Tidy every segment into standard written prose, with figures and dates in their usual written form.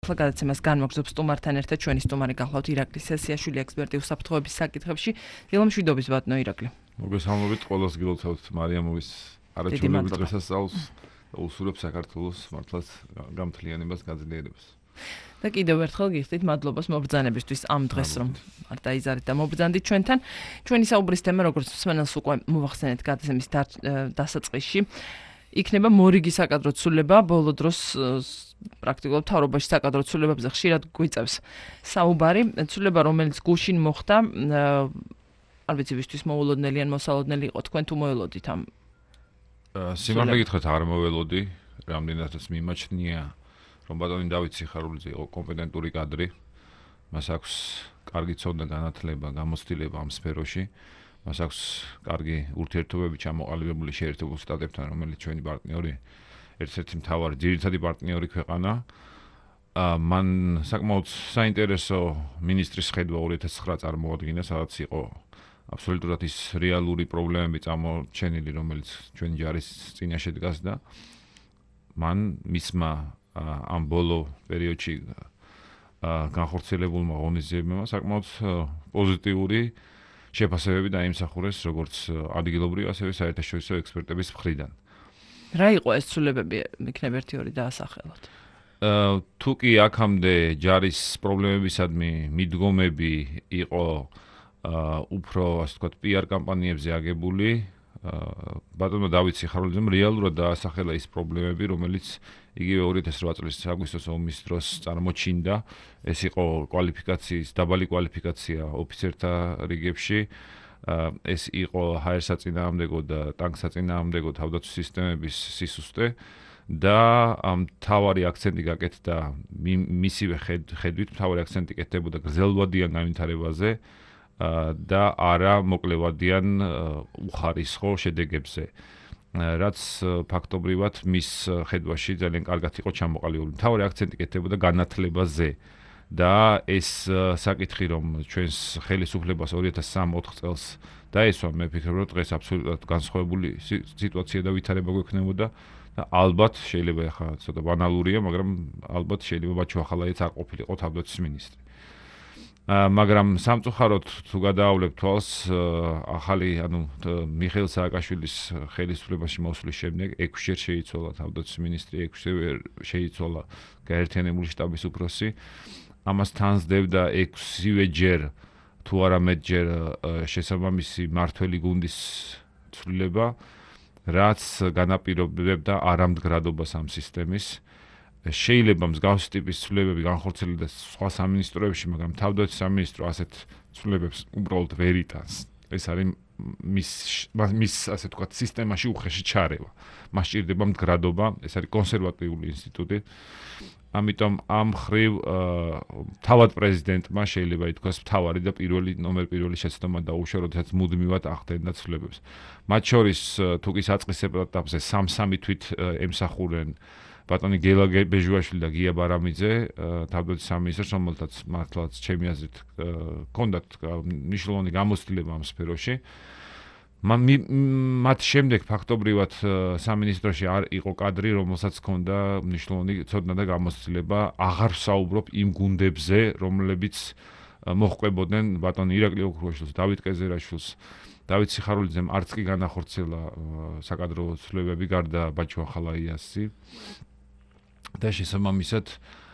გადაცემას განმოგზობს სტუმართან ერთად ჩვენი სტუმარი გახლავთ ირაკლი სესიაშვილი ექსპერტი უსაფრთხოების საკითხებში. დილამშვიდობის ბატონო ირაკლი. მოგესალმებით ყველას გილოცავთ მარიამოვის არაჩვეულებრივ დღესასწაულს და უსურვებ საქართველოს მართლაც გამთლიანებას გაძლიერებას. და კიდევ ერთხელ გიხდით მადლობას მობრძანებისთვის ამ დღეს რომ არ დაიზარეთ და მობრძანდით ჩვენთან. ჩვენი საუბრის თემა როგორც მსმენელს უკვე მოვახსენეთ გადაცემის დასაწყისში. იქნება მორიგი საკადრო ცვლილება, ბოლო დროს პრაქტიკულად მთავრობაში საკადრო ცვლილებებზე ხშირად გვიწევს საუბარი. ცვლილება, რომელიც გუშინ მოხდა, არ ვიცი ვისთვის მოულოდნელი ან მოსალოდნელი იყო, თქვენ თუ მოელოდით ამ? სიმართლე გითხრათ, არ მოველოდი, რამდენადაც მიმაჩნია, რომ ბატონი დავით სიხარულიძე იყო კომპეტენტური კადრი, მას აქვს კარგი ცოდნა, განათლება, გამოცდილება ამ სფეროში. მას აქვს კარგი ურთიერთობები ჩამოყალიბებული შეერთებულ შტატებთან, რომელიც ჩვენი პარტნიორი, ერთ-ერთი მთავარი ძირითადი პარტნიორი ქვეყანა. მან საკმაოდ საინტერესო მინისტრის ხედვა 2009 წარმოადგინა, სადაც იყო აბსოლუტურად ის რეალური პრობლემები წამორჩენილი, რომელიც ჩვენი ჯარის წინაშე დგას და მან მისმა ამ ბოლო პერიოდში განხორციელებულმა ღონისძიებებმა საკმაოდ პოზიტიური შეფასებები დაიმსახურეს როგორც ადგილობრივი, ასევე საერთაშორისო ექსპერტების მხრიდან. რა იყო ეს ცვლილებები, იქნებ 1-2 დაასახელოთ? თუ კი აქამდე ჯარის პრობლემებისადმი მიდგომები იყო უფრო, ასე ვთქვათ, PR კამპანიებზე აგებული, ბატონმა დავით სიხარულიძემ რეალურად დაასახელა ის პრობლემები, რომელიც იგივე 2008 წლის აგვისტოს ომის დროს წარმოჩინდა. ეს იყო დაბალი კვალიფიკაცია ოფიცერთა რიგებში. ეს იყო ჰაერ-საწინააღმდეგო და ტანკ-საწინააღმდეგო თავდაცვის სისტემების სისუსტე და მთავარი აქცენტი გაკეთდა მისივე ხედვით, მთავარი აქცენტი კეთდებოდა გრძელვადიან განვითარებაზე და არა მოკლევადიან უხარისხო შედეგებზე. რაც ფაქტობრივად მის ხედვაში ძალიან კარგად იყო ჩამოყალიბებული. მთავარი აქცენტი კეთდებოდა განათლებაზე და ეს საკითხი, რომ ჩვენს ხელისუფლებას 2003-4 წელს დაესვა, მე ვფიქრობ, რომ დღეს აბსოლუტურად განსხვავებული სიტუაცია და ვითარება გვექნებოდა და ალბათ შეიძლება ახლა ცოტა ბანალურია, მაგრამ ალბათ შეიძლება ბაჩო ახალაიაც არ ყოფილიყო თავდაცვის მინისტრი. მაგრამ სამწუხაროდ თუ გადაავლებ თვალს, ახალი, მიხეილ სააკაშვილის ხელისუფლებაში მოსვლის შემდეგ 6-ჯერ შეიცვალა თავდაცვის მინისტრი, 6-ჯერ შეიცვალა გაერთიანებული შტაბის უფროსი. ამას თანსდევდა 6-ვე ჯერ თუ არა მეტჯერ შესაბამისი მართველი გუნდის ცვლილება, რაც განაპირობებდა არამდგრადობას ამ სისტემის. შეიძლება მსგავსი ტიპის ცვლილებები განხორციელდეს სხვა სამინისტროებში, მაგრამ თავდაცვის სამინისტრო ასეთ ცვლილებებს უბრალოდ ვერ იტანს. ეს არის მის ასე ვთქვათ სისტემაში უხეში ჩარევა. მას სჭირდება მდგრადობა, ეს არის კონსერვატიული ინსტიტუტი. ამიტომ ამ მხრივ თავად პრეზიდენტმა შეიძლება ითქვას მთავარი და ნომერ პირველი შეცდომა დაუშვა, როდესაც მუდმივად ახდენდა ცვლილებებს. მათ შორის თუ კი საწყისებრ ეტაპზე 3 თვით ემსახურენ ბატონი გელა ბეჟუაშვილი და გია ბარამიძე, თავდაცვის სამინისტროს, რომელთაც მართლაც ჩემი აზრით ჰქონდათ მნიშვნელოვანი გამოცდილება ამ სფეროში. მათ შემდეგ ფაქტობრივად სამინისტროში არ იყო კადრი, რომელსაც ჰქონდა მნიშვნელოვანი ცოდნა და გამოცდილება. აღარ ვსაუბრობ იმ გუნდებზე, რომლებიც მოჰყვებოდნენ ბატონ ირაკლი ოქრუაშვილს, დავით კეზერაშვილს, დავით სიხარულიძემ არც კი განახორციელა საკადრო ცვლილებები გარდა ბაჩო ახალაიასი. და შესაბამისად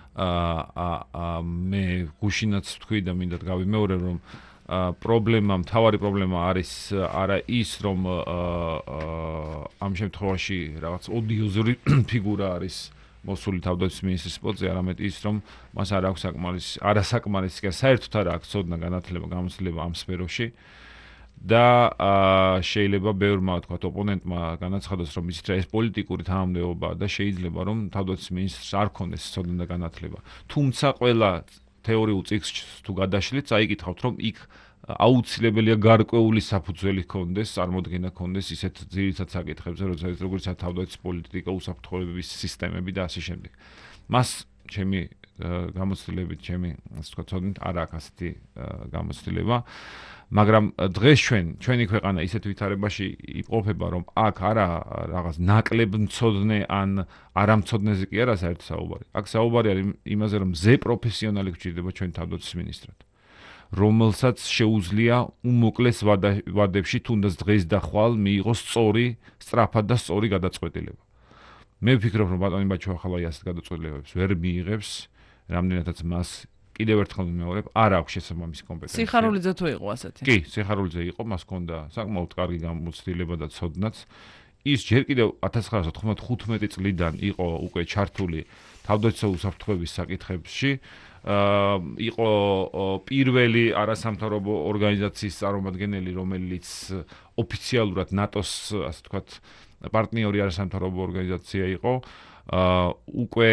მე გუშინაც ვთქვი და მინდა გავიმეორე, რომ მთავარი პრობლემა არის არა ის, რომ ამ შემთხვევაში რაღაც ოდიოზური ფიგურა არის მოსული თავდაცვის მინისტრის პოსტზე, არამედ ის, რომ მას არ აქვს არასაკმარისი კი საერთოდ არ აქვს ცოდნა, განათლება, გამოცდილება ამ სფეროში. და შეიძლება ბევრმა თქვათ ოპონენტმა განაცხადოს, რომ ისიც ეს პოლიტიკური თანამდებობაა და შეიძლება რომ თავდაცვის მინისტრს არ ქონდეს ცოდნა და განათლება. თუმცა ყველა თეორიულ წიგნს თუ გადაშლით, წაიკითხავთ, რომ იქ აუცილებელია გარკვეული საფუძველი ჰქონდეს, წარმოდგენა ჰქონდეს ისეთ ძირითად საკითხებზე, როგორც თავდაცვის პოლიტიკა, უსაფრთხოების სისტემები და ასე შემდეგ. მას ჩემი გამოცდილებით ჩემი ასე ვთქვათ ცოდნით არ აქვს ასეთი გამოცდილება მაგრამ დღეს ჩვენი ქვეყანა ისეთ ვითარებაში იმყოფება რომ აქ არა რაღაც ნაკლებმცოდნე ან არამცოდნეზე კი არა საერთო საუბარი აქ საუბარი არის იმაზე რომ ზე პროფესიონალი გვჭირდება ჩვენ თავდაცვის მინისტრად რომელსაც შეუძლია უმოკლეს ვადებში თუნდაც დღეს და ხვალ მიიღოს სწრაფად და სწორი გადაწყვეტილება მე ვფიქრობ რომ ბატონი ბაჩუახალაი ასეთ გადაწყვეტილებებს ვერ მიიღებს რამდენადაც მას კიდევ ერთხელ ვიმეორებ არ აქვს შესაბამისი კომპეტენცია სიხარულიძე თუ იყო ასეთი კი სიხარულიძე იყო მას ჰქონდა საკმაოდ კარგი გამოცდილება და ცოდნაც ის ჯერ კიდევ 1995 წლიდან იყო უკვე ჩართული თავდაცვის უსაფრთხოების საკითხებში იყო პირველი არასამთავრობო ორგანიზაციის წარმომადგენელი რომელიც ოფიციალურად ნატოს ასე ვთქვათ პარტნიორი არასამთავრობო ორგანიზაცია იყო უკვე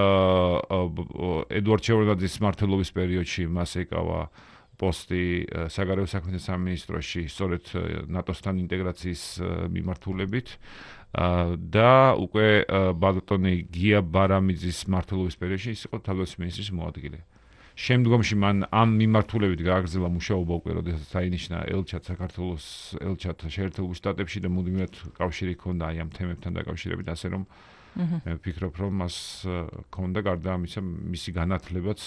ედვარდ შევარდნაძის მმართველობის პერიოდში მას ეკავა პოსტი საგარეო საქმეთა სამინისტროში სწორედ ნატოსთან ინტეგრაციის მიმართულებით და უკვე ბატონი გია ბარამიძის მმართველობის პერიოდში ის იყო თავდაცვის მინისტრის მოადგილე. შემდგომში მან ამ მიმართულებით გააგრძელა მუშაობა უკვე როდესაც დაინიშნა ელჩად საქართველოს ელჩად შეერთებულ შტატებში და მუდმივად კავშირი ჰქონდა აი ამ თემებთან დაკავშირებით ასე რომ მე ვფიქრობ რომ მას ჰქონდა გარდა ამისა მისი განათლებაც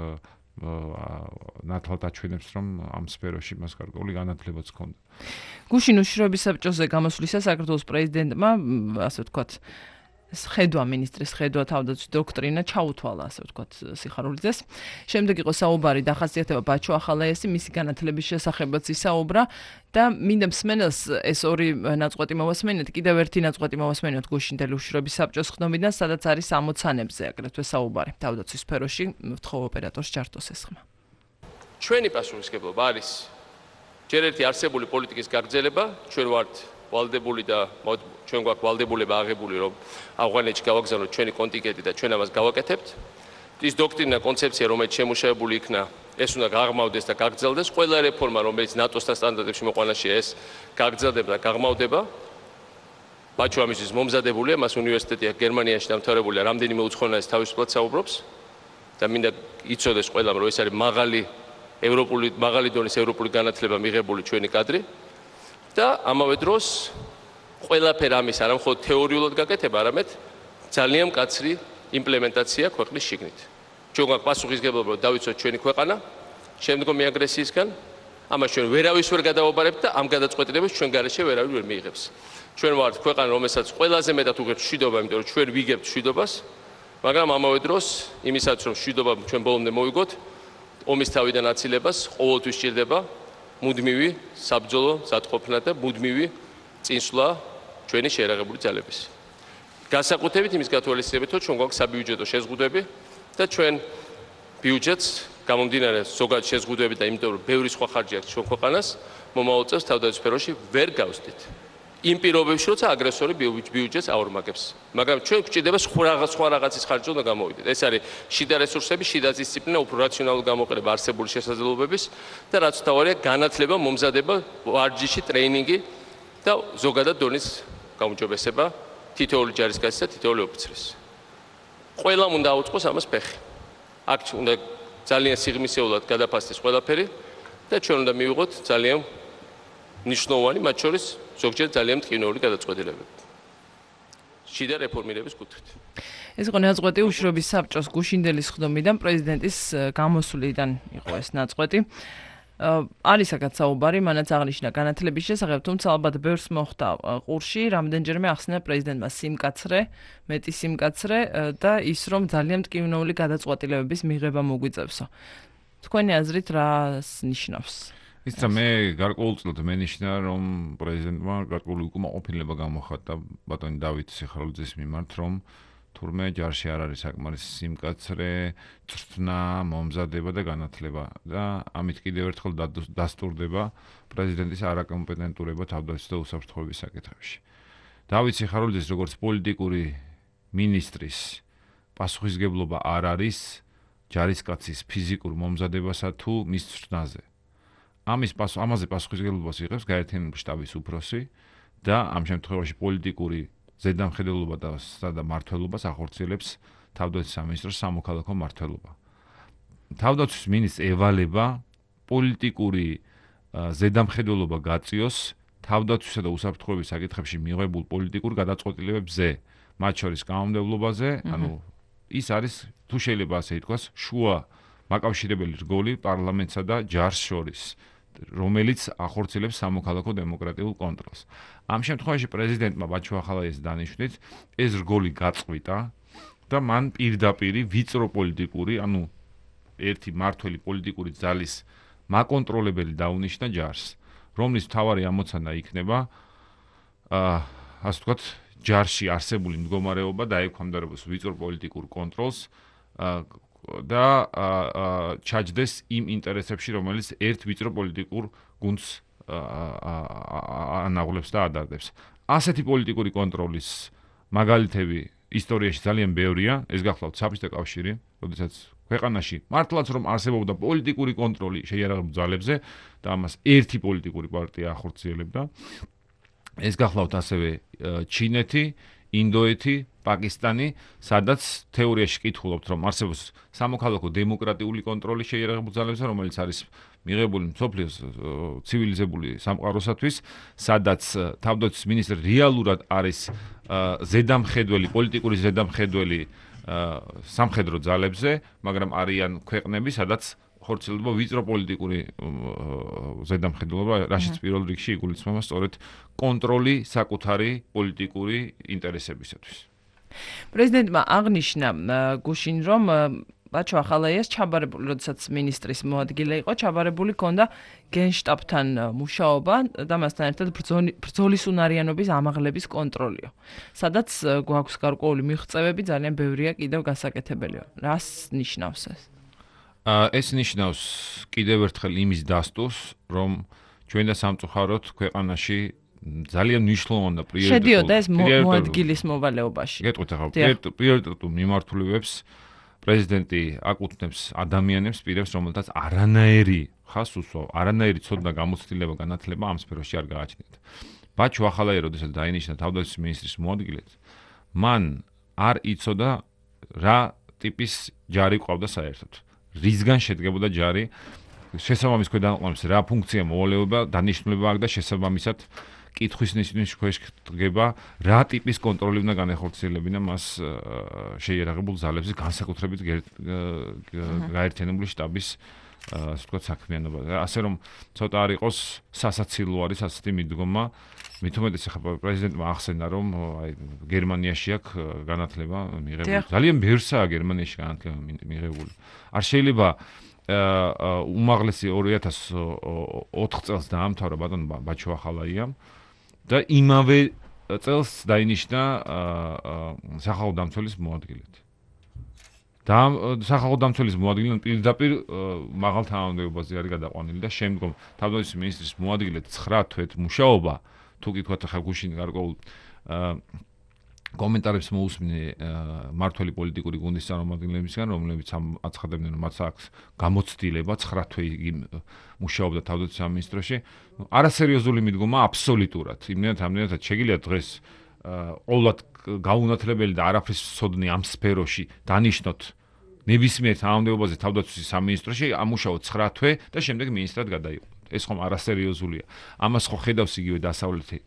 ნათლად აჩვენებს რომ ამ სფეროში მას გარკვეული განათლებაც ჰქონდა. გუშინ უშიშროების საბჭოზე გამოსვლისას საქართველოს პრეზიდენტმა ასე ვთქვათ ხედვა მინისტრის ხედვა თავდაცვის დოქტრინა ჩაუთვალა ასე ვთქვათ სიხარულიძეს. შემდეგ იყო საუბარი დახასიათება ბაჩუახალაიასი მისი განათლების შესახებაც ისაუბრა და მინდა მსმენელს ეს ორი ნაწყვეტი მოვასმენოთ კიდევ ერთი ნაწყვეტი მოვასმენოთ გუშინდელი უშიშროების საბჭოს ხდომიდან სადაც არის ამოცანებზე აგრეთვე საუბარი თავდაცვის სფეროში ვთხოვ ოპერატორს ჩართოს ეს ხმა. ჩვენი პასუხისმგებლობა არის ჯერ ერთი არსებული პოლიტიკის გაგრძელება ჩვენ ვართ ვალდებული და ჩვენ გვაქვს ვალდებულება აღებული რომ ავღანეთში გავაგზავნოთ ჩვენი კონტინგენტი და ჩვენ ამას გავაკეთებთ. ის დოქტრინა კონცეფცია რომელიც შემუშავებული იქნა ეს უნდა გაღრმავდეს და გაგრძელდეს. ყველა რეფორმა რომელიც ნატოსთან სტანდარტებში მოყვანაშია ეს გაგრძელდება და გაღრმავდება. ბაჩუ ამისთვის მომზადებულია მას უნივერსიტეტი გერმანიაში დამთავრებულია რამდენიმე უცხოენას თავისუფლად საუბრობს და მინდა იცოდეს ყველამ რომ ეს არის მაღალი დონის ევროპული განათლება მიღებული ჩვენი კადრი. და ამავე დროს ყველაფერ ამის არა მხოლოდ თეორიულად გაკეთება, არამედ ძალიან მკაცრი იმპლემენტაცია ქვეყნის შიგნით. ჩვენ გვაქვს პასუხისმგებლობა რომ დავიცოთ ჩვენი ქვეყანა შემდგომი აგრესიისგან, ამას ჩვენ ვერავის ვერ გადავაბარებთ და ამ გადაწყვეტილებას ჩვენ გარეშე ვერავინ ვერ მიიღებს. ჩვენ ვართ ქვეყანა, რომელსაც ყველაზე მეტად უღებს მშვიდობა, იმიტომ რომ ჩვენ ვიგებთ მშვიდობას, მაგრამ ამავე დროს იმისაც რომ მშვიდობა ჩვენ ბოლომდე მოვიგოთ, ომის თავიდან აცილებას ყოველთვის სჭირდება მუდმივი საბრძოლო მზადყოფნა და მუდმივი წინსვლა ჩვენი შეერაღებული ძალების. განსაკუთრებით იმის გათვალისწინებით, რომ ჩვენ გვაქვს საბიუჯეტო შეზღუდვები და ჩვენ ბიუჯეტს გამომდინარე ზოგადად შეზღუდვები და იმიტომ რომ ბევრი სხვა ხარჯი აქვს ჩვენ ქვეყანას, მომავალ წელს თავდაცვის სფეროში ვერ გავსდით. იმ პირობებში, როცა აგრესორი ბიუჯეტს აორმაგებს. მაგრამ ჩვენ გვჭირდება სხვა რაღაცის ხარჯი უნდა გამოვიდეთ. ეს არის შიდა რესურსები, შიდა დისციპლინა, უფრო რაციონალური გამოყენება არსებული შესაძლებლობების და რაც თავარია განათლება, მომზადება, ვარჯიში, ტრეინინგი და ზოგადად დონის გაუმჯობესება თითოეული ჯარისკაცის და თითოეული ოფიცრის. ყველამ უნდა აუწყოს ამას ფეხი. აქ უნდა ძალიან სიღრმისეულად გადაფასდეს ყველაფერი და ჩვენ უნდა მივიღოთ ძალიან ნიშნულოვანი, მათ შორის ზოგჯერ ძალიან მტკივნეული გადაწყვეტილებები. შიდა რეფორმირების კუთხით. ეს იყო ნაწყვეტი უშიშროების საბჭოს გუშინდელი ხდომიდან პრეზიდენტის გამოსვლიდან იყო ეს ნაწყვეტი. არის აქაც საუბარი, მანაც აღნიშნა განათლების შესახებ, თუმცა ალბათ ბევრს მოხვდა ყურში, რამდენჯერმე ახსნა პრეზიდენტმა მეტი სიმკაცრე და ის რომ ძალიან მტკივნეული გადაწყვეტილებების მიღება მოგვიწევსო. თქვენი აზრით რას ნიშნავს? ისა მე გარკვეულწილად მენიშნა რომ პრეზიდენტმა გარკვეული უკმაყოფილება გამოხატა ბატონი დავით სიხარულიძის მიმართ რომ თურმე ჯარში არ არის საკმარისი სიმკაცრე, წვრთნა, მომზადება და განათლება და ამით კიდევ ერთხელ დასტურდება პრეზიდენტის არაკომპეტენტურობა თავდაცვის და უსაფრთხოების საკითხებში. დავით სიხარულიძის როგორც პოლიტიკური მინისტრის პასუხისმგებლობა არ არის ჯარისკაცის ფიზიკურ მომზადებასა თუ მის წვრთნაზე. ამაზე პასუხისმგებლობას იღებს გაერთიანებული შტაბის უფროსი და ამ შემთხვევაში პოლიტიკური ზედამხედველობა და მმართველობას ახორციელებს თავდაცვის სამინისტროს სამოქალაქო მმართველობა. თავდაცვის მინისტრს ევალება პოლიტიკური ზედამხედველობა გაწიოს თავდაცვისა და უსაფრთხოების საკითხებში მიღებულ პოლიტიკურ გადაწყვეტილებებზე, მათ შორის კანონმდებლობაზე, ანუ ის არის, თუ შეიძლება ასე ითქვას, შუა მაკავშირებელი რგოლი პარლამენტსა და ჯარს შორის, რომელიც ახორციელებს სამოქალაქო დემოკრატიულ კონტროლს. ამ შემთხვევაში პრეზიდენტმა ბაჩუ-ახალაიას დანიშვნით ეს რგოლი გაწყვიტა და მან პირდაპირ ვიწრო პოლიტიკური, ანუ ერთი მართველი პოლიტიკური ძალის მაკონტროლებელი დაუნიშნა ჯარს, რომლის მთავარი ამოცანა იქნება ასე ვთქვათ, ჯარში არსებული მდგომარეობა დაექვემდებარებოს ვიწრო პოლიტიკურ კონტროლს და ჩაჯდეს იმ ინტერესებში, რომელიც ერთ ვიწრო პოლიტიკურ გუნდს ანაღლებს და ადარდებს. ასეთი პოლიტიკური კონტროლის მაგალითები ისტორიაში ძალიან ბევრია, ეს გახლავთ საბჭოთა კავშირი, როდესაც ქვეყანაში მართლაც რომ არსებობდა პოლიტიკური კონტროლი შეიარაღებულ ძალებზე და ამას ერთი პოლიტიკური პარტია ახორციელებდა. ეს გახლავთ ასევე ჩინეთი, ინდოეთი, პაკისტანი, სადაც თეორიაში კითხულობთ, რომ არსებობს სამოქალაქო დემოკრატიული კონტროლი შეიარაღებულ ძალებზე, რომელიც არის მიღებული მსოფლიოს ცივილიზებული სამყაროსათვის, სადაც თავდაცვის მინისტრი რეალურად არის ზედამხედველი, პოლიტიკური ზედამხედველი სამხედრო ძალებზე, მაგრამ არიან ქვეყნები, სადაც ხორციელდება ვიწრო პოლიტიკური ზედამხედველობა, რაშიც პირველ რიგში იგულისხმება სწორედ კონტროლი საკუთარი პოლიტიკური ინტერესებისათვის. პრეზიდენტმა აღნიშნა გუშინ, რომ ბაჩუ-ახალაიას ჩაბარებული, როდესაც მინისტრის მოადგილე იყო, ჩაბარებული ჰქონდა გენშტაბთან მუშაობა და მასთან ერთად ბრძოლის უნარიანობის ამაღლების კონტროლიო. სადაც გვაქვს გარკვეული მიღწევები, ძალიან ბევრია კიდევ გასაკეთებელიო. რას ნიშნავს ეს? ეს ნიშნავს კიდევ ერთხელ იმის დასტურს, რომ ჩვენ და სამწუხაროდ ქვეყანაში ძალიან მნიშვნელოვანი და შედიოდა ეს მოადგილის მოვალეობაში. გეტყვით ახლა პრიორიტეტულ მიმართულებებს პრეზიდენტი აკუთვნებს ადამიანებს, პირებს, რომელთაც არანაირი ხას უსვამს, არანაირი ცოდნა გამოცდილება განათლება ამ სფეროში არ გააჩნიათ. ბაჩუ-ახალაია, როდესაც დაინიშნა თავდაცვის მინისტრის მოადგილედ, მან არ იცოდა რა ტიპის ჯარი ყავდა საერთოდ. რისგან შედგებოდა ჯარი, შესაბამის ქვედანაყოფის რა ფუნქცია მოვალეობა, დანიშნულება აქვს და შესაბამისად კითხვის ნიშნის ქვეშ დგება, რა ტიპის კონტროლი უნდა განეხორციელებინა მას შეიარაღებულ ძალებზე, განსაკუთრებით გაერთიანებული შტაბის ასე ვთქვათ საქმიანობა. ასე რომ ცოტა არ იყოს სასაცილო არის ასეთი მიდგომა, მით უმეტეს ახლა პრეზიდენტმა ახსენა, რომ აი გერმანიაში აქვს განათლება მიღებული. ძალიან ბევრსაა გერმანიაში განათლება მიღებული. არ შეიძლება უმაღლესი 2004 წელს დაამთავრა ბატონ ბაჩუ-ახალაიამ და იმავე წელს დაინიშნა სახალხო დამცველის მოადგილედ. და სახალხო დამცველის მოადგილე პირდაპირ მაღალ თანამდებობაზე არის გადაყვანილი და შემდგომ თავდაცვის მინისტრის მოადგილედ 9 თვეთ მუშაობა, თუ გითხრათ ახლა გუშინ გარკვეულ კომენტარებს მოусმინე მართველი პოლიტიკური გუნდის წარმომადგენლებისგან, რომლებიც აცხადებდნენ, რომ მათ აქვს გამოცდილება 9 თვე მუშაობდა თავდაცვის სამინისტროში. არასერიოზული მიდგომა აბსოლუტურად. იმდენად შეგიძლიათ დღეს ყოველად გაუნათლებელი და არაფრის ცოდნი ამ სფეროში დანიშნოთ ნებისმიერ თანამდებობაზე თავდაცვის სამინისტროში, ამუშაოთ 9 თვე და შემდეგ მინისტრად გადაიყვანოთ. ეს ხომ არასერიოზულია. ამას ხო ხედავს იგივე დასავლეთი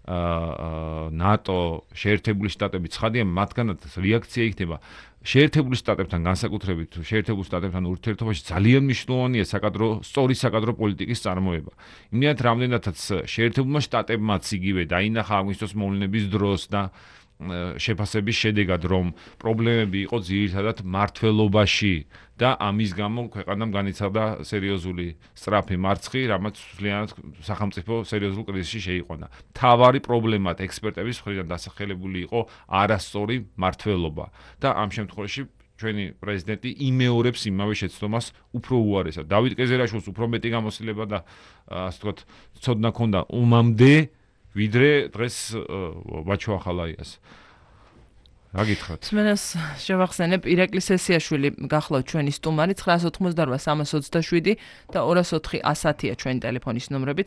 ნატო, შეერთებული შტატები, ცხადია, მათგანაც რეაქცია იქნება. შეერთებული შტატებთან განსაკუთრებით, შეერთებულ შტატებთან ურთიერთობაში ძალიან მნიშვნელოვანია სწორი საკადრო პოლიტიკის წარმოება. იმდენად რამდენადაც შეერთებულმა შტატებმაც იგივე დაინახა აგვისტოს მოვლენების დროს და შეფასების შედეგად, რომ პრობლემები იყო ძირითადად მართლობაში და ამის გამო ქვეყანამ განიცადა სერიოზული სწრაფი მარცხი, რამაც ძალიანად სახელმწიფო სერიოზულ კრიზისში შეიყვანა. თავარი პრობლემად ექსპერტების მხრიდან დასახელებული იყო არასწორი მართლობა და ამ შემთხვევაში ჩვენი პრეზიდენტი იმეორებს იმავე შეცდომას უფრო უარესად. დავით კეზერაშვილს უფრო მეტი გამოცდილება და ასე ვთქვათ, ცოდნა ჰქონდა ომამდე ვიდრე დღეს ბაჩუ-ახალაიას. რა გითხრათ? სმენას შევახსენებ, ირაკლი სესიაშვილი გახლავთ ჩვენი სტუმარი 988-327 და 204-110-ია ჩვენი ტელეფონის ნომრები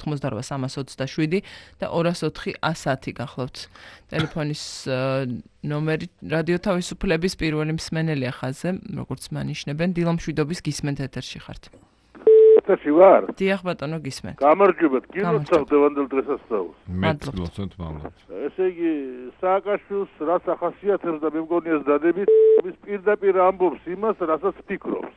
988-327 და 204-110 გახლავთ ტელეფონის ნომერი რადიო თავისუფლების პირველი მსმენელია ხაზზე, როგორც მანიშნებენ, დილამშვიდობის გისმენთ ეთერში ხართ. ეთერში ვარ? დიახ ბატონო გისმენთ. გამარჯობათ, გილოცავ დევანდელ დღესასწაულს. მეც გლოცავთ მადლობთ. ესე იგი, სააკაშვილს რაც ახასიათებს და მე მგონია დადებით, ის პირდაპირ ამბობს იმას, რასაც ფიქრობს.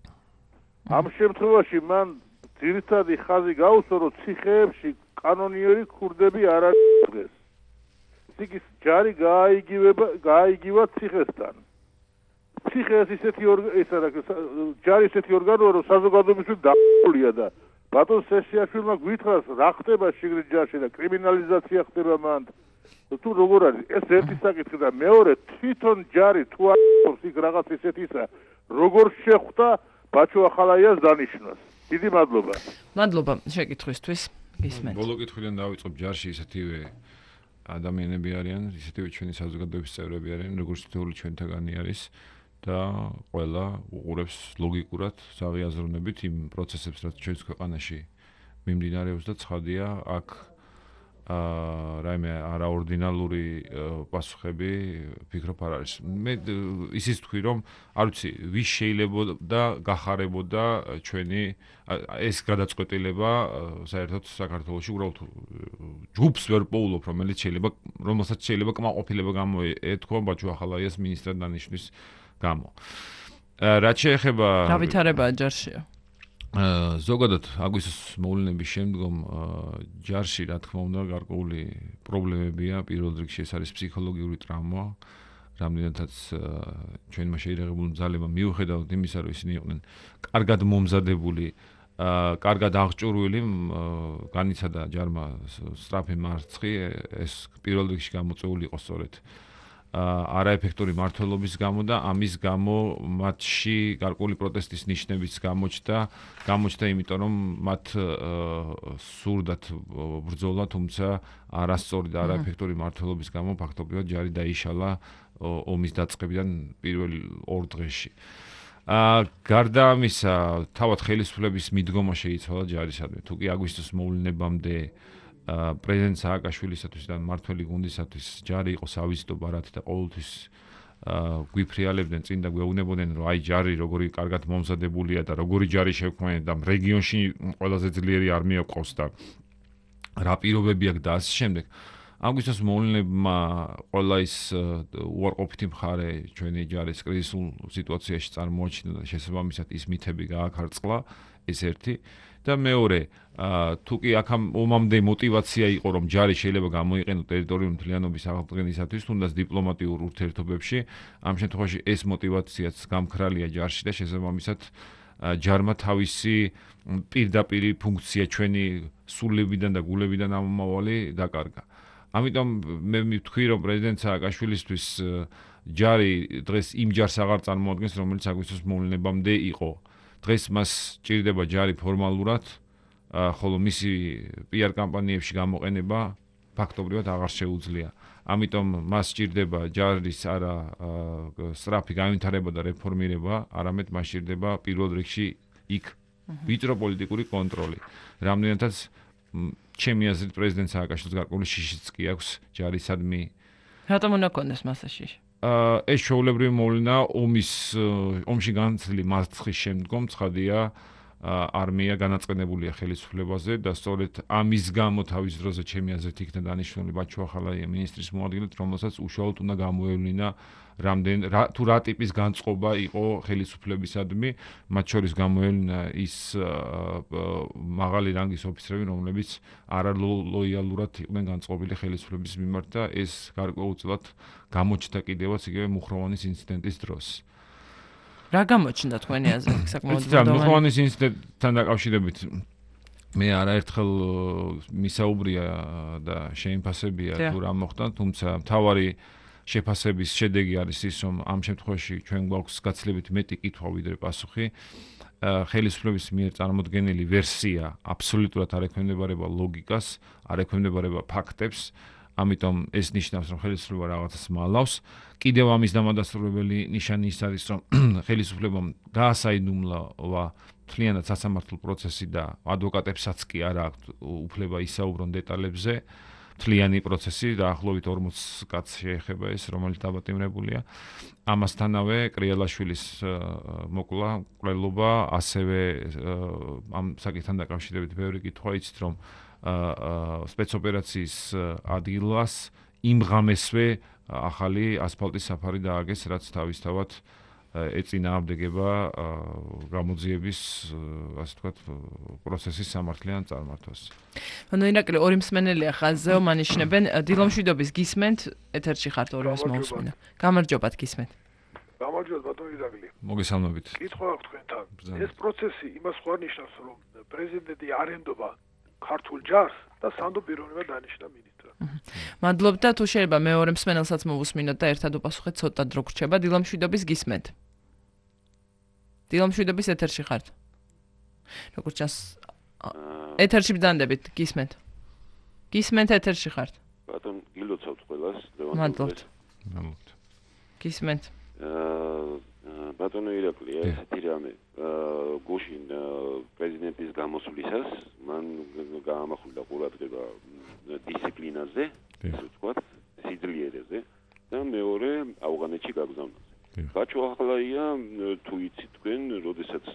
ამ შემთხვევაში მან ძირითადი ხაზი გაუსვა, რომ ციხეებში კანონიერი ქურდები არ არის დღეს. იგი ჯარი გააიგივა ციხესთან. ციხეს ისეთი ჯარი ისეთი ორგანოა, რომ საზოგადოებისთვის დაყოლია და ბატონ სესიაშვილმა გვითხრას რა ხდება შიგნით ჯარში და კრიმინალიზაცია ხდება მანდ. თუ როგორ არის ეს ერთი საკითხი და მეორე თვითონ ჯარი თუ არის იქ რაღაც ისეთისა როგორ შეხვდა ბაჩო ახალაიას დანიშნოს. დიდი მადლობა. მადლობა შეკითხვისთვის. გისმენთ. ბოლო კითხვიდან დავიწყებ, ჯარში ისეთივე ადამიანები არიან, ისეთივე ჩვენი საზოგადოების წევრები არიან, როგორც თითოეული ჩვენთაგანი არის და ყველა უყურებს ლოგიკურად, საღიაზრუნებით იმ პროცესებს, რაც ჩვენს ქვეყანაში მიმდინარეობს და ცხადია, აქ რაიმე არაორდინალური პასუხები ფიქრობ არ არის. მე ისიც თქვი, რომ არ ვიცი, ვის შეიძლება და გახარებოდა ჩვენი ეს გადაწყვეტილება საერთოდ საქართველოში უბრალოდ ჯგუფს ვერ პოულობ, რომელსაც შეიძლება კმაყოფილება გამოეთქვა ბაჩო ახალაიას მინისტრად დანიშნვის გამო. რაც შეეხება გავითარება ჯარშია. ზოგადად აგვისტოს მოვლენების შემდგომ ჯარში რა თქმა უნდა გარკვეული პრობლემებია, პირველ რიგში ეს არის ფსიქოლოგიური ტრავმა, რამდენადაც ჩვენმა შეირაღებული ძალებმა მიუხედავად იმისა, რომ ისინი იყვნენ კარგად მომზადებული, კარგად აღჭურვილი, განიცადა ჯარმა სწრაფი მარცხი, ეს პირველ რიგში გამოწვეული იყო სწორედ არაეფექტური მმართველობის გამო და ამის გამო მათში გარკვეული პროტესტის ნიშნებიც გამოჩნდა, იმიტომ რომ მათ სურდათ ბრძოლა, თუმცა არასწორი და არაეფექტური მმართველობის გამო ფაქტობრივად ჯარი დაიშალა ომის დაწყებიდან პირველ 2 დღეში. გარდა ამისა, თავად ხელისუფლების მიდგომა შეიცვალა ჯარისადმი. თუ კი აგვისტოს მოვლენებამდე პრეზიდენტ სააკაშვილისათვის და მმართველი გუნდისათვის ჯარი იყო სავიზიტო ბარათი და ყოველთვის გვიფრიალებდნენ წინ და გვეუბნებოდნენ, რომ აი ჯარი როგორი კარგად მომზადებულია და როგორი ჯარი შევქმნით და რეგიონში ყველაზე ძლიერი არმია გვყავს და რა პირობები აქვს და ასე შემდეგ. აგვისტოს მოვლენებმა ყველა ის უარყოფითი მხარე ჩვენი ჯარის კრიზისულ სიტუაციაში წარმოაჩინა და შესაბამისად ის მითები გააქარწყლა, ეს ერთი. და მეორე, თუ კი აქ ომამდე мотиваცია იყო, რომ ჯარი შეიძლება გამოიყენოს ტერიტორიული მთლიანობის აღდგენისათვის, თუნდაც დიპლომატიურ ურთიერთობებში, ამ შემთხვევაში ეს мотиваციაც გამქრალია ჯარში და შესაბამისად ჯარმა თავისი პირდაპირი ფუნქცია ჩვენი სულებიდან და გულებიდან ამომავალი დაკარგა. ამიტომ მე მივთქვი, რომ პრეზიდენტ სააკაშვილისთვის ჯარი დღეს იმ ჯარს აღარ წარმოადგენს, რომელიც აგვისტოს მოვლენებამდე იყო. დღეს მას ჭირდება ჯარი ფორმალურად, ხოლო მისი PR კამპანიებში გამოყენება ფაქტობრივად აღარ შეუძლია. ამიტომ მას ჭირდება ჯარის არა სწრაფი განვითარება და რეფორმირება, არამედ მას ჭირდება პირველ რიგში იქ ვიწრო პოლიტიკური კონტროლი. რამდენადაც ჩემი აზრით პრეზიდენტ სააკაშვილს გარკვეული შიშიც კი აქვს ჯარისადმი. რატომ უნდა კონდეს მასა შიში? ეს შეულებრივი მოვლენა ომში განცდილი მარცხის შემდგომ ცხადია არმია განაწყენებულია ხელისუფლებაზე და სწორედ ამის გამო თავის დროზე ჩემი აზრით იქნა დანიშნული ბაჩო ახალაია მინისტრის მოადგილედ, რომელსაც უშუალოდ უნდა გამოევლინა თუ რა ტიპის განწყობა იყო ხელისუფლებისადმი, მათ შორის გამოევლინა ის მაღალი რანგის ოფიცრები, რომლებიც არალოიალურად იყვნენ განწყობილი ხელისუფლების მიმართ და ეს გარკვეულწილად გამოჩნდა კიდევაც იგივე მუხროვანის ინციდენტის დროს. რა გამოჩნდა თქვენი აზრით საკმაოდ მუხროვანის ინციდენტთან დაკავშირებით მე არაერთხელ მისაუბრია და შეიმფასებია თუ რა მოხდა, თუმცა მთავარი შეფასების შედეგი არის ის, რომ ამ შემთხვევაში ჩვენ გვაქვს გაცილებით მეტი კითხვა ვიდრე პასუხი. ხელისუფლების მიერ წარმოდგენილი ვერსია აბსოლუტურად არ ექვემდებარება ლოგიკას, არ ექვემდებარება ფაქტებს. ამიტომ ეს ნიშნავს, რომ ხელისუფლება რაღაცას მალავს. კიდევ ამის დამადასტურებელი ნიშანი ის არის, რომ ხელისუფლებამ გაასაიდუმლოვა მთლიანად სასამართლო პროცესი და ადვოკატებსაც კი არ აქვს უფლება ისაუბრონ დეტალებზე. მთლიანი პროცესი დაახლოებით 40 კაცს შეეხება ეს, რომელიც დაბატიმრებულია. ამასთანავე კრიელაშვილის მოკლა, მკვლელობა, ასევე ამ საკითხთან დაკავშირებით ბევრი კითხვა იცით, რომ სპეცოპერაციის ადგილას იმ ღამესვე ახალი ასფალტის საფარი დააგეს, რაც თავისთავად ეწინააღმდეგება გამოძიების, ასე ვთქვათ, პროცესის სამართლიან წარმართვას. ანუ ირაკლი ორი მსმენელია ხაზზე, მანიშნებენ დილომშვიდობის გისმენთ, ეთერში ხართ ორივეს მოусმინა. გამარჯობათ გისმენთ. გამარჯობათ ბატონო ირაკლი. მოგესალმებით. კითხვა აქვს თქვენთან. ეს პროცესი იმას ხარ ნიშნავს, რომ პრეზიდენტი არ ენდობა ქართულ ჯარს და სანდო პიროვნება დანიშნა მინისტრად. მადლობთ და თუ შეიძლება მეორე მსმენელსაც მოვусმინოთ და ერთად უპასუხეთ ცოტა დრო გრჩება დილომშვიდობის გისმენთ. დილომშვიდობის ეთერში ხართ. როგორც ჩანს ეთერში ბრძანდებით გისმენთ. გისმენთ ეთერში ხართ. ბატონ გილოცავთ ყველას. მადლობთ. მადლობთ. გისმენთ. ბატონო ირაკლი, ესეთი რამე გუშინ პრეზიდენტის გამოსვლისას მან გაამახვილა ყურადღება დისციპლინაზე, ასე ვთქვათ, სიძლიერეზე და მეორე ავღანეთში გაგზავნაზე. ბაჩო ახალაია თუ იცით თქვენ, როდესაც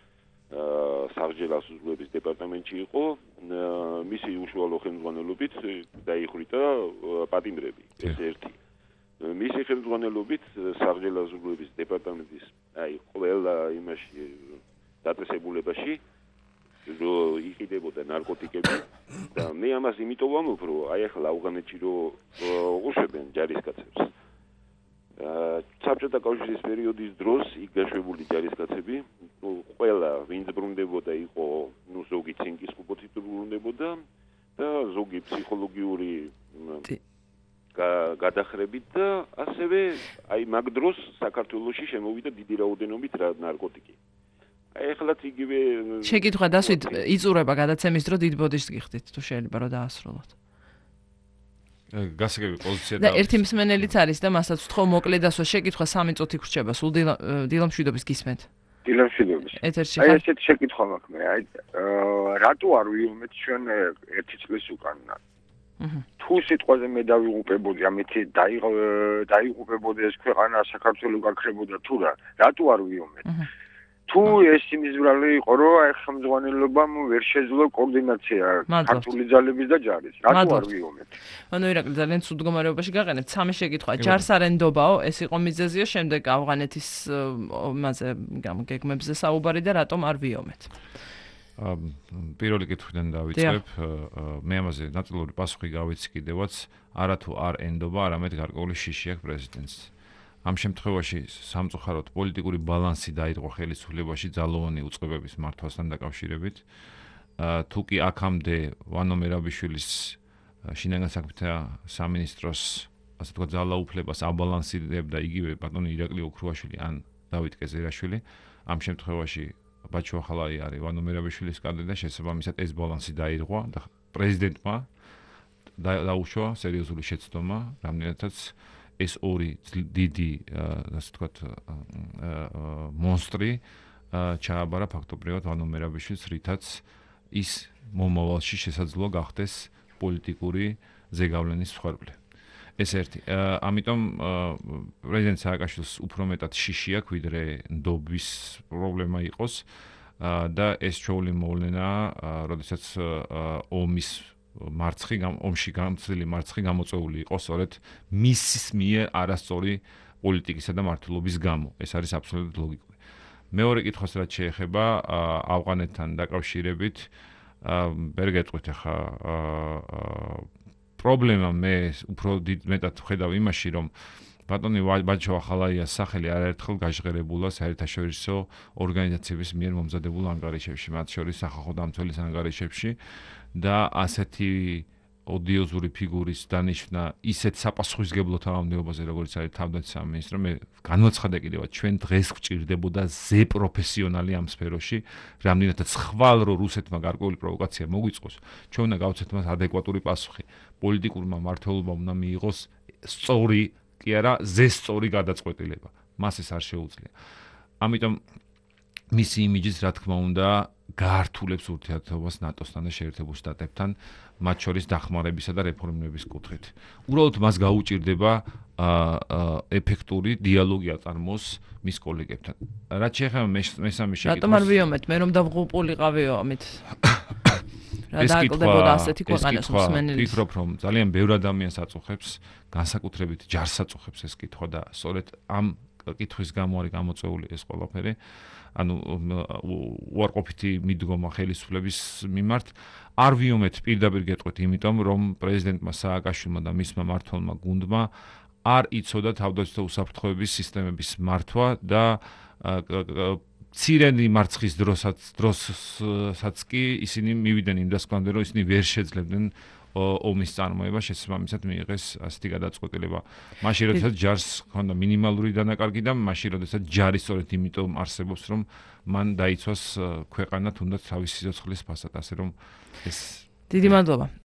საბჭოთა სულების დეპარტამენტში იყო, მისი უშუალო ხელმძღვანელობით დაიხრიტა პატიმრები, ეს ერთი. მისი ხელმძღვანელობით საბჭოთა სულების დეპარტამენტის ყველა იმაში დაწესებულებაში იყიდებოდა ნარკოტიკები და მე ამას იმიტომ ვამბობ, რომ აი ახლა ავღანეთში რო უშვებენ ჯარისკაცებს. საბჭოთა კავშირის პერიოდის დროს იქ გაშვებული ჯარისკაცები, ყველა ვინც ბრუნდებოდა იყო, ზოგი ცინკის ხუბოთით ბრუნდებოდა და ზოგი ფსიქოლოგიური გადახრებით და ასევე აი მაგ დროს საქართველოში შემოვიდა დიდი რაოდენობით ნარკოტიკი. აი ეხლაც იგივე შეკითხვა დასვით იწურება გადაცემის დრო დიდ ბოდიშს გიხდით თუ შეიძლება რომ დაასრულოთ. გასაგები პოზიცია და ერთი მსმენელიც არის და მასაც ვთხოვ მოკლე დასვა შეკითხვა 3 წუთი გრჩება სულ დილომშვიდობის გისმენთ. დილომშვიდობის. ეთერში აი ხარ. ესეთი შეკითხვა მაქვს მე. აი რატო არ ვიუმეთ ჩვენ 1 წლის უკან? თუ სიტყვაზე მე დავიღუპებოდი, ამით დაიღუპებოდი ეს ქვეყანა საქართველოს გაქრებოდა თუ რა, რატო არ ვიუმეთ? თუ ეს იმის ბრალი იყო, რომ აი ხელმძღვანელობამ ვერ შეძლო კოორდინაცია ქართული ძალების და ჯარის, რატო არ ვიუმეთ? ანუ ირაკლი ძალიან ცუდ მდგომარეობაში გაყენეთ. 3 შეკითხვა. ჯარს არ ენდობაო, ეს იყო მიზეზიო, შემდეგ ავღანეთის მასე გეგმებზე საუბარი და რატომ არ ვიომეთ? პირველი კითხვიდან დავიწყებ. მე ამაზე ნაწილობრივ პასუხი გავიცი კიდევაც, არათუ არ ენდობა, არამედ გარკვეული შიში აქვს პრეზიდენტს. ამ შემთხვევაში სამწუხაროდ პოლიტიკური ბალანსი დაირღვა ხელისუფლებაში ძალოვანი უწყებების მართვასთან დაკავშირებით. თუ კი აქამდე ვანო მერაბიშვილის შინაგან საქმეთა სამინისტროს, ასე ვთქვათ, ძალაუფლებას აბალანსირებდა იგივე ბატონი ირაკლი ოქრუაშვილი ან დავით კეზერაშვილი, ამ შემთხვევაში ბაჩო ახალაი არის ვანო მერაბიშვილის კადრი და შესაბამისად ეს ბალანსი დაირღვა და პრეზიდენტმა დაუშვა სერიოზული შეცდომა, რამდენადაც ეს ორი დიდი, ასე ვთქვათ, მონსტრი ჩააბარა ფაქტობრივად ვანო მერაბიშვილს, რითაც ის მომავალში შესაძლოა გახდეს პოლიტიკური ზეგავლენის მსხვერპლი. ეს ერთი. ამიტომ პრეზიდენტ სააკაშვილს უფრო მეტად შიში აქვს, ვიდრე ნდობის პრობლემა იყოს და ეს ჩვეული მოვლენა, როდესაც ომში გამწვილი მარცხი გამოწვეული იყო სწორედ მისის მიერ არასწორი პოლიტიკისა და მართლობის გამო. ეს არის აბსოლუტურად ლოგიკური. მეორე კითხვას რაც შეეხება ავღანეთთან დაკავშირებით, ვერ გეტყვით ახლა პრობლემა მე უფრო მეტად ვხედავ იმაში, რომ ბატონი ბაჩო ახალაიას სახელი არაერთხელ გაჟღერებულა საერთაშორისო ორგანიზაციების მიერ მომზადებულ ანგარიშებში, მათ შორის სახალხო დამცველის ანგარიშებში და ასეთი ოდიოზური ფიგურის დანიშვნა ისეთ საპასუხისგებლო თანამდებობაზე, როგორც არის თავდაცვის სამინისტრო, მე განვაცხადე კიდევ, ჩვენ დღეს გვჭირდებოდა ზე პროფესიონალი ამ სფეროში, რამდენადაც ხვალ რო რუსეთმა გარკვეული პროვოკაცია მოგვიწყოს, ჩვენ უნდა გავცეთ მას ადეკვატური პასუხი. პოლიტიკურმა მმართველობამ უნდა მიიღოს სწორი, კი არა, ზესწორი გადაწყვეტილება. მას ეს არ შეუძლია. ამიტომ მისი იმიჯიც, რა თქმა უნდა, გაართულებს ურთიერთობას ნატოსთან და შეერთებულ შტატებთან, მათ შორის დახმარებისა და რეფორმების კუთხით. უბრალოდ მას გაუჭირდება ეფექტური დიალოგი აწარმოოს მის კოლეგებთან. რაც შეეხება მესამე შეკითხვას. რატომ არ ვიომეთ, მე რომ დავღუპულიყავიო ამით? რა დააკლდებოდა ასეთი ქვეყანას მსმენელის? ვფიქრობ, რომ ძალიან ბევრ ადამიანს აწუხებს, განსაკუთრებით ჯარს აწუხებს ეს კითხვა და სწორედ ამ კითხვის გამო არის გამოწვეული ეს ყველაფერი. ანუ უარყოფითი მიდგომა ხელისუფლების მიმართ არ ვიომეთ პირდაპირ გეტყვით, იმიტომ რომ პრეზიდენტმა სააკაშვილმა და მისმა მმართველმა გუნდმა არ იცოდა თავდაცვითი უსაფრთხოების სისტემების მართვა და ცირენი მარცხის დროსაც კი ისინი მივიდნენ იმ დასკვნამდე, რომ ისინი ვერ შეძლებდნენ ომის წარმოება, შესაბამისად მიიღეს ასეთი გადაწყვეტილება. მაშინ როდესაც ჯარს ჰქონდა მინიმალური დანაკარგი და მაშინ როდესაც ჯარი სწორედ იმიტომ არსებობს, რომ მან დაიცვას ქვეყანა თუნდაც თავისი სიცოცხლის ფასად, ასე რომ ეს დიდი მადლობა.